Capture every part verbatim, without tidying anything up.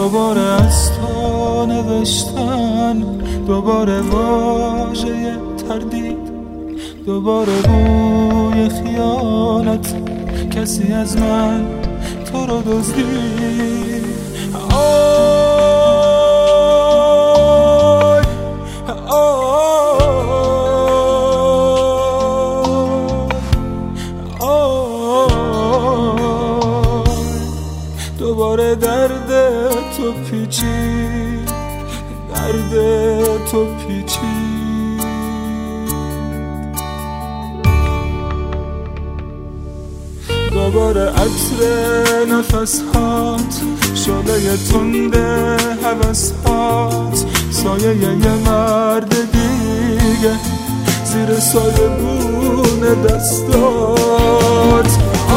دوباره از تو نوشتن، دوباره واژه تردید، دوباره بوی خیانت، کسی از من تو رو دزدید. آی آی آی دوباره درد تو پیچید، درد تو پیچید. دوباره عطر نفس‌هات، شعله تند هوس‌هات، سایه یه مرد دیگه زیر سایه بون دستات.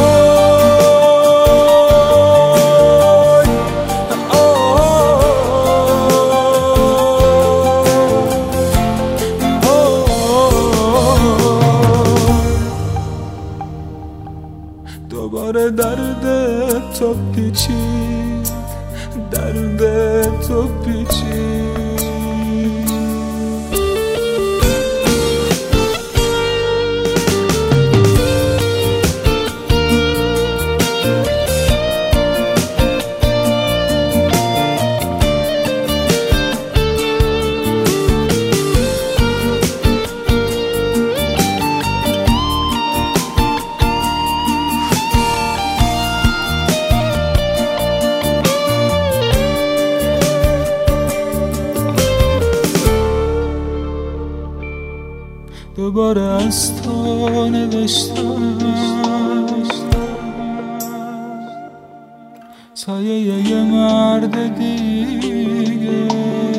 آی دوباره درد تو پیچید، درد تو پیچید. دوباره از تو نوشتم، سایه یه مرد دیگه